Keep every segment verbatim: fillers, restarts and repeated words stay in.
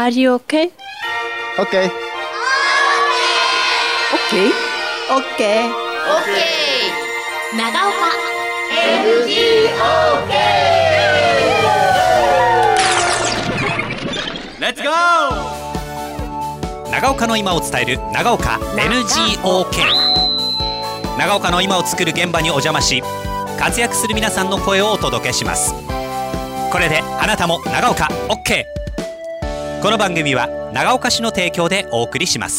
Are you okay? Okay. Okay? Okay. OK 長岡エヌジーオーケーレッツゴー。長岡の今を伝える長岡 エヌジーオーケー。 長岡の今を作る現場にお邪魔し、活躍する皆さんの声をお届けします。これであなたも長岡 OK。 この番組は長岡市の提供でお送りします。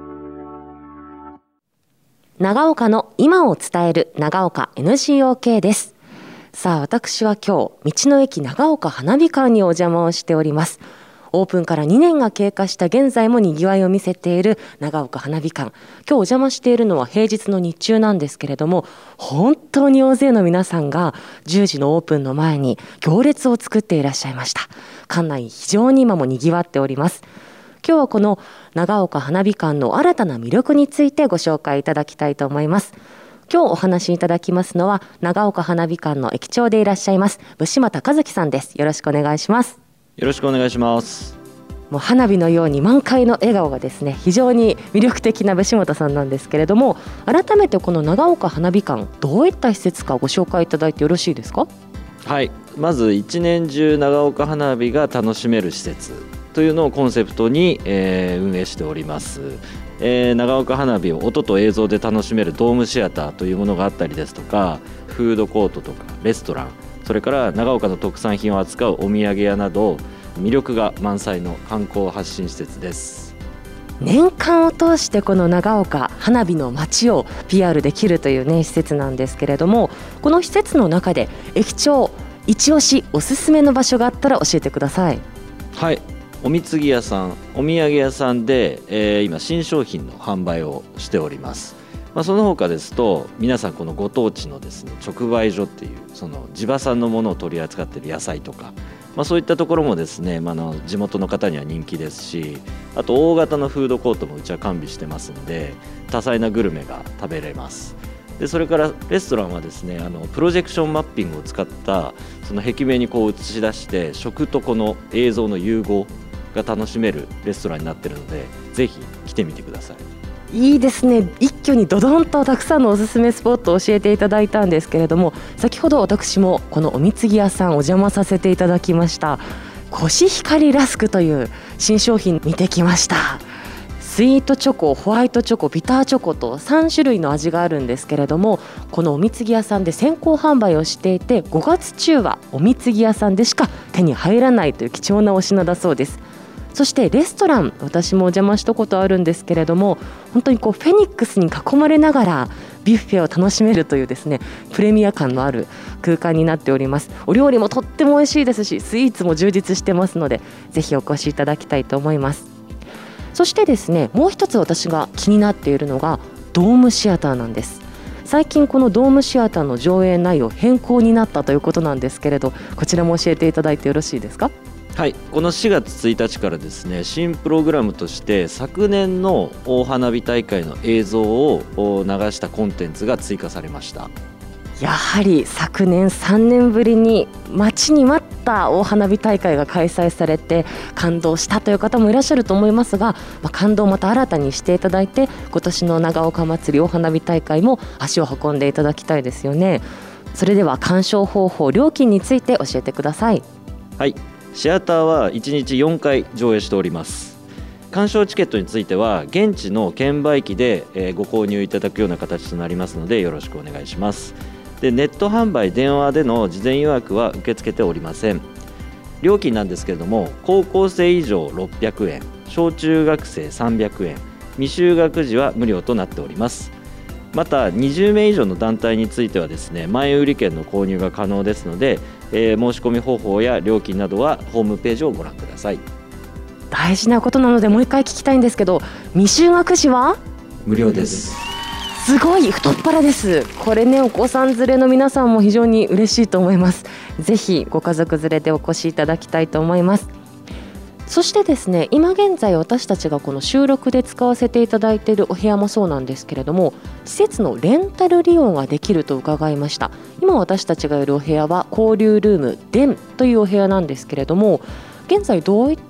長岡の今を伝える長岡 エヌジーオーケー です。さあ、私は今日道の駅長岡花火館にお邪魔をしております。オープンからにねんが経過した現在もにぎわいを見せている長岡花火館。今日お邪魔しているのは平日の日中なんですけれども、本当に大勢の皆さんがじゅうじのオープンの前に行列を作っていらっしゃいました。館内非常に今もにぎわっております。今日はこの長岡花火館の新たな魅力についてご紹介いただきたいと思います。今日お話しいただきますのは長岡花火館の駅長でいらっしゃいます武島孝之さんです。よろしくお願いします。 よろしくお願いします。 もう花火のように満開の笑顔がですね、非常に魅力的な武島さんなんですけれども、改めてこの長岡花火館どういった施設かご紹介いただいてよろしいですか？ はい、まず一年中長岡花火が楽しめる施設というのをコンセプトに、えー、運営しております。えー、長岡花火を音と映像で楽しめるドームシアターというものがあったりですとか、フードコートとかレストラン、それから長岡の特産品を扱うお土産屋など魅力が満載の観光発信施設です。 年間を通してこの長岡花火の街を ピーアール できるという、ね、施設なんですけれども、この施設の中で駅長一押しおすすめの場所があったら教えてください。 はい、お貢ぎ屋さん、お土産屋さんで、えー、今新商品の販売をしております。まあ、その他ですと皆さんこのご当地のですね直売所っていうその地場産のものを取り扱っている野菜とか、まあ、そういったところもですね、まあ、の地元の方には人気ですし、あと大型のフードコートもうちは完備してますので多彩なグルメが食べれます。でそれからレストランはですね、あのプロジェクションマッピングを使ったその壁面にこう映し出して食とこの映像の融合が楽しめるレストランになっているので、ぜひ来てみてください。 いいですね。一挙にドドンとたくさんのおすすめスポットを教えていただいたんですけれども、先ほど私もこのお貢ぎ屋さんお邪魔させていただきました。コシヒカリラスクという新商品見てきました。スイートチョコ、ホワイトチョコ、ビターチョコとさんしゅるいの味があるんですけれども、このお貢ぎ屋さんで先行販売をしていて、ごがつちゅうはお貢ぎ屋さんでしか手に入らないという貴重なお品だそうです。そしてレストラン、私もお邪魔したことあるんですけれども、本当にこうフェニックスに囲まれながらビュッフェを楽しめるというですね、プレミア感のある空間になっております。お料理もとっても美味しいですし、スイーツも充実してますので、ぜひお越しいただきたいと思います。そしてですね、もう一つ私が気になっているのがドームシアターなんです。最近このドームシアターの上映内容変更になったということなんですけれど、こちらも教えていただいてよろしいですか？ はい、このしがつついたちからですね、新プログラムとして昨年の大花火大会の映像を流したコンテンツが追加されました。 やはり昨年さんねんぶりに待ちに待った大花火大会が開催されて感動したという方もいらっしゃると思いますが、まあ、感動をまた新たにしていただいて、今年の長岡まつり大花火大会も足を運んでいただきたいですよね。それでは鑑賞方法、料金について教えてください。 はい、シアターはいちにちよんかい上映しております。鑑賞チケットについては現地の券売機でご購入いただくような形となりますので、よろしくお願いします。でネット販売、電話での事前予約は受け付けておりません。料金なんですけれども、高校生以上ろっぴゃくえん、小中学生さんびゃくえん、未就学児は無料となっております。またにじゅうめい以上の団体についてはですね、前売り券の購入が可能ですので、えー、申し込み方法や料金などはホームページをご覧ください。 大事なことなのでもう一回聞きたいんですけど、未就学児は無料です。 すごい太っ腹です。これね、お子さん連れの皆さんも非常に嬉しいと思います。ぜひご家族連れでお越しいただきたいと思います。そしてですね、今現在私たちがこの収録で使わせていただいているお部屋もそうなんですけれども、施設のレンタル利用ができると伺いました。今私たちがいるお部屋は交流ルームデンというお部屋なんですけれども、現在どういっ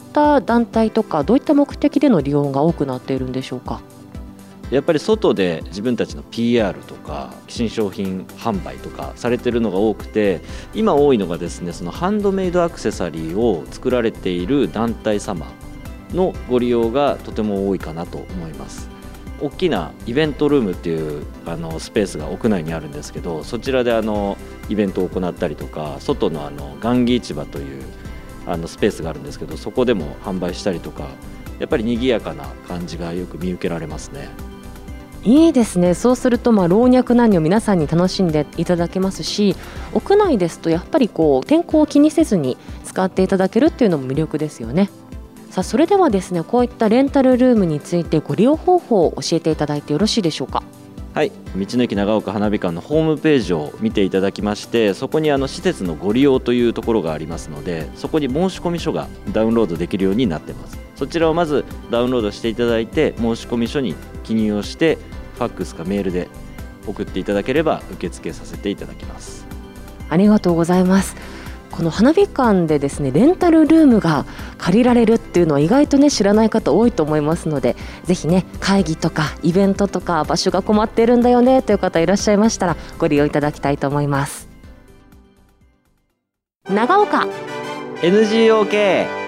った団体とかどういった目的での利用が多くなっているんでしょうか？ やっぱり外で自分たちの ピーアール とか新商品販売とかされてるのが多くて、今多いのがですね、そのハンドメイドアクセサリーを作られている団体様のご利用がとても多いかなと思います。大きなイベントルームっていうあのスペースが屋内にあるんですけど、そちらであのイベントを行ったりとか、外のあの雁木市場というあのスペースがあるんですけど、そこでも販売したりとか、やっぱり賑やかな感じがよく見受けられますね。 いいですね。そうするとまあ老若男女皆さんに楽しんでいただけますし、屋内ですとやっぱりこう天候を気にせずに使っていただけるっていうのも魅力ですよね。さあそれではですね、こういったレンタルルームについてご利用方法を教えていただいてよろしいでしょうか？ はい、道の駅長岡花火館のホームページを見ていただきまして、そこにあの施設のご利用というところがありますので、そこに申し込み書がダウンロードできるようになっています。そちらをまずダウンロードしていただいて、申し込み書に記入をしてファックスかメールで送っていただければ受付させていただきます。 ありがとうございます。この花火館でですね、レンタルルームが借りられるっていうのは意外とね知らない方多いと思いますので、ぜひね会議とかイベントとか場所が困っているんだよねという方いらっしゃいましたらご利用いただきたいと思います。長岡エヌジーオーケー。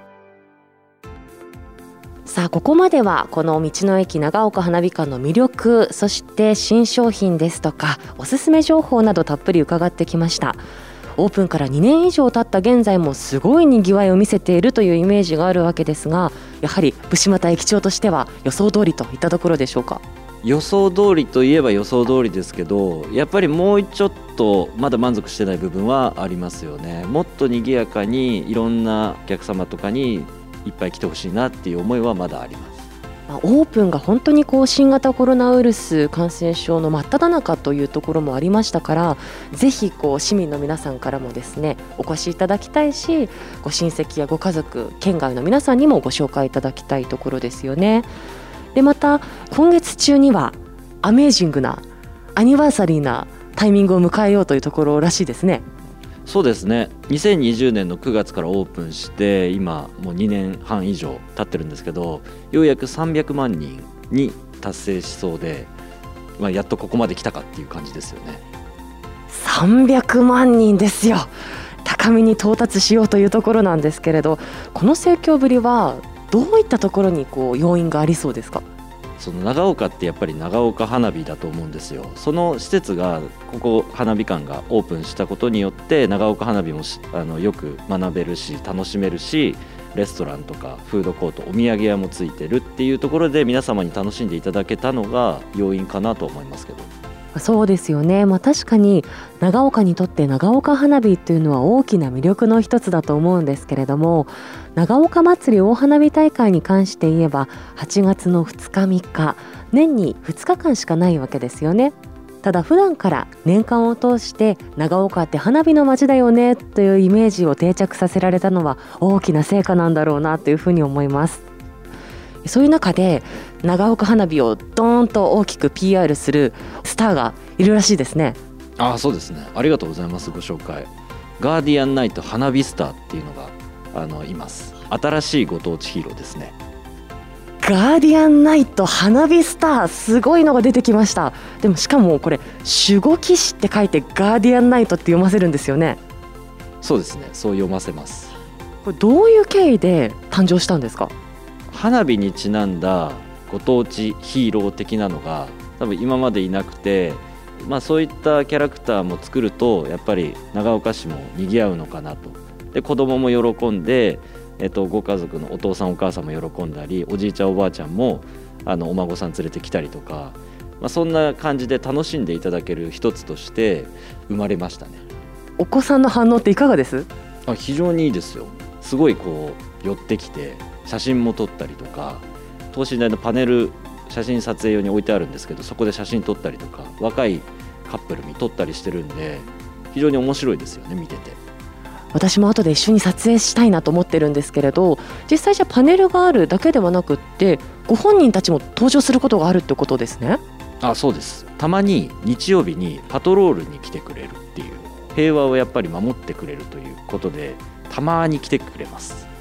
さあここまではこの道の駅長岡花火館の魅力、そして新商品ですとかおすすめ情報などたっぷり伺ってきました。オープンからにねん以上経った現在もすごいにぎわいを見せているというイメージがあるわけですが、やはり伏俣駅長としては予想通りといったところでしょうか？ 予想通りといえば予想通りですけど、やっぱりもうちょっとまだ満足してない部分はありますよね。もっと賑やかにいろんなお客様とかにいっぱい来てほしいなっていう思いはまだあります。 オープンが本当にこう新型コロナウイルス感染症の真っ只中というところもありましたから、ぜひこう市民の皆さんからもですねお越しいただきたいし、ご親戚やご家族、県外の皆さんにもご紹介いただきたいところですよね。でまた今月中にはアメージングなアニバーサリーなタイミングを迎えようというところらしいですね。 そうですね、にせんにじゅうねんのくがつからオープンして今もうにねんはん以上経ってるんですけど、ようやくさんびゃくまんにんに達成しそうで、まあ、やっとここまで来たかっていう感じですよね。 さんびゃくまんにんですよ。高みに到達しようというところなんですけれど、この盛況ぶりはどういったところにこう要因がありそうですか？ その長岡ってやっぱり長岡花火だと思うんですよ。その施設がここ花火館がオープンしたことによって長岡花火もあのよく学べるし楽しめるし、レストランとかフードコート、お土産屋もついてるっていうところで皆様に楽しんでいただけたのが要因かなと思いますけど。 そうですよね、まあ、確かに長岡にとって長岡花火っていうのは大きな魅力の一つだと思うんですけれども、長岡まつり大花火大会に関して言えばはちがつのふつかみっか、年にふつかかんしかないわけですよね。ただ普段から年間を通して長岡って花火の街だよねというイメージを定着させられたのは大きな成果なんだろうなというふうに思います。そういう中で長岡花火をドーンと大きく ピーアール するスターがいるらしいですね。 ああ、そうですね、ありがとうございます。ご紹介、ガーディアンナイト花火スターっていうのがあのいます。新しいご当地ヒーローですね。 ガーディアンナイト花火スター、すごいのが出てきました。でもしかもこれ守護騎士って書いてガーディアンナイトって読ませるんですよね。 そうですね、そう読ませます。 これどういう経緯で誕生したんですか？ 花火にちなんだご当地ヒーロー的なのが多分今までいなくて、まあ、そういったキャラクターも作るとやっぱり長岡市も賑わうのかなと。で子供も喜んで、えっと、ご家族のお父さんお母さんも喜んだり、おじいちゃんおばあちゃんもあのお孫さん連れてきたりとか、まあ、そんな感じで楽しんでいただける一つとして生まれましたね。 お子さんの反応っていかがです？ あ、非常にいいですよ。すごいこう寄ってきて写真も撮ったりとか、等身大のパネル写真撮影用に置いてあるんですけど、そこで写真撮ったりとか、若いカップルに撮ったりしてるんで非常に面白いですよね、見てて。 私も後で一緒に撮影したいなと思ってるんですけれど、実際じゃパネルがあるだけではなくってご本人たちも登場することがあるってことですね。 あ、そうです。たまに日曜日にパトロールに来てくれるっていう、平和をやっぱり守ってくれるということでたまに来てくれます。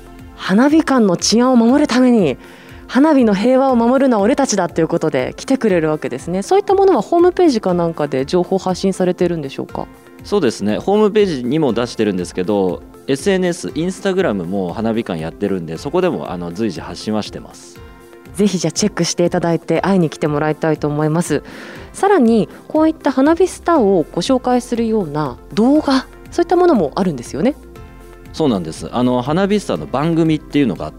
花火館の治安を守るために花火の平和を守るのは俺たちだということで来てくれるわけですね。そういったものはホームページかなんかで情報発信されてるんでしょうか？ そうですね、ホームページにも出してるんですけど エスエヌエス、インスタグラムも花火館やってるんで、そこでもあの随時発信はしてます。 ぜひじゃあチェックしていただいて会いに来てもらいたいと思います。さらにこういった花火スターをご紹介するような動画、そういったものもあるんですよね。 そうなんです。あの花火スターの番組っていうのがあって、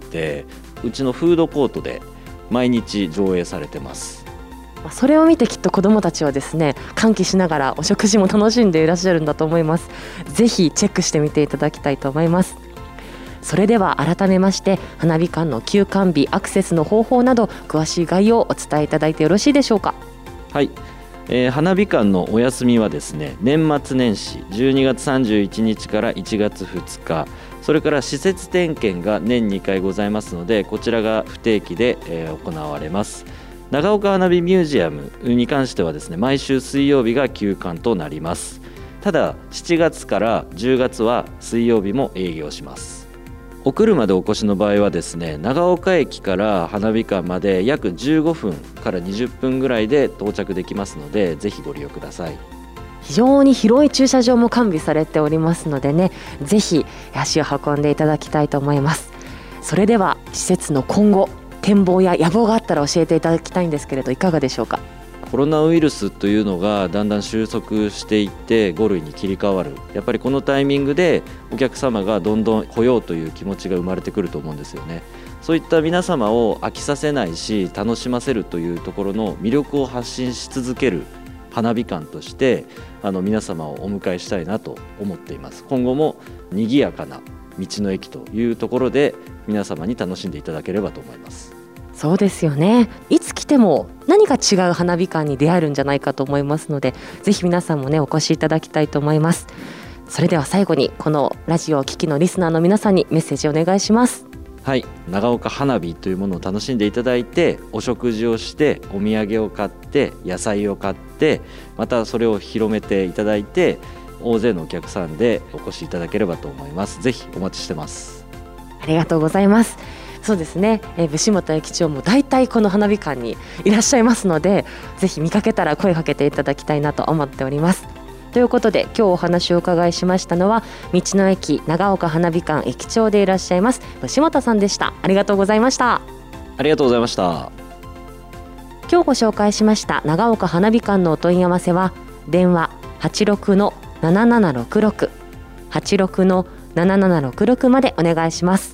うちのフードコートで毎日上映されてます。 それを見てきっと子どもたちはですね、歓喜しながらお食事も楽しんでいらっしゃるんだと思います。ぜひチェックしてみていただきたいと思います。それでは改めまして花火館の休館日、アクセスの方法など詳しい概要をお伝えいただいてよろしいでしょうか？ はい、えー、花火館のお休みはですね、年末年始じゅうにがつさんじゅういちにちからいちがつふつか、それから施設点検が年にかいございますので、こちらが不定期で、えー、行われます。長岡花火ミュージアムに関してはですね、毎週水曜日が休館となります。ただしちがつからじゅうがつは水曜日も営業します。お車でお越しの場合はですね、長岡駅から花火館まで約じゅうごふんからにじゅっぷんぐらいで到着できますので、ぜひご利用ください。 非常に広い駐車場も完備されておりますのでね、ぜひ足を運んでいただきたいと思います。それでは施設の今後、展望や野望があったら教えていただきたいんですけれど、いかがでしょうか？ コロナウイルスというのがだんだん収束していってご類に切り替わる、やっぱりこのタイミングでお客様がどんどん来ようという気持ちが生まれてくると思うんですよね。そういった皆様を飽きさせないし楽しませるというところの魅力を発信し続ける花火館としてあの皆様をお迎えしたいなと思っています。今後も賑やかな道の駅というところで皆様に楽しんでいただければと思います。 そうですよね。いつ来ても何か違う花火館に出会えるんじゃないかと思いますので、ぜひ皆さんもねお越しいただきたいと思います。それでは最後にこのラジオをお聞きのリスナーの皆さんにメッセージをお願いします。 はい、長岡花火というものを楽しんでいただいて、お食事をしてお土産を買って野菜を買って、またそれを広めていただいて大勢のお客さんでお越しいただければと思います。ぜひお待ちしてます。 ありがとうございます。そうですね、えー、串本駅長も大体この花火館にいらっしゃいますので、ぜひ見かけたら声かけていただきたいなと思っております。ということで今日お話をお伺いしましたのは、道の駅長岡花火館駅長でいらっしゃいます串本さんでした。ありがとうございました。 ありがとうございました。 今日ご紹介しました長岡花火館のお問い合わせは電話 はちろくのななななろくろく はちろくのななななろくろく までお願いします。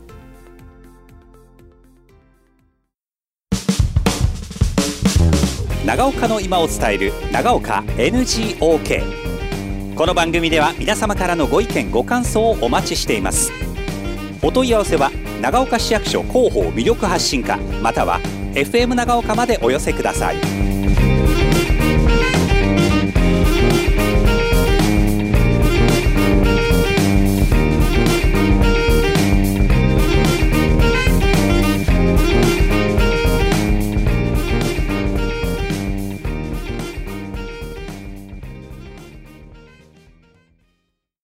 長岡の今を伝える長岡 エヌジーオーケー。 この番組では皆様からのご意見ご感想をお待ちしています。お問い合わせは長岡市役所広報魅力発信課または エフエム 長岡までお寄せください。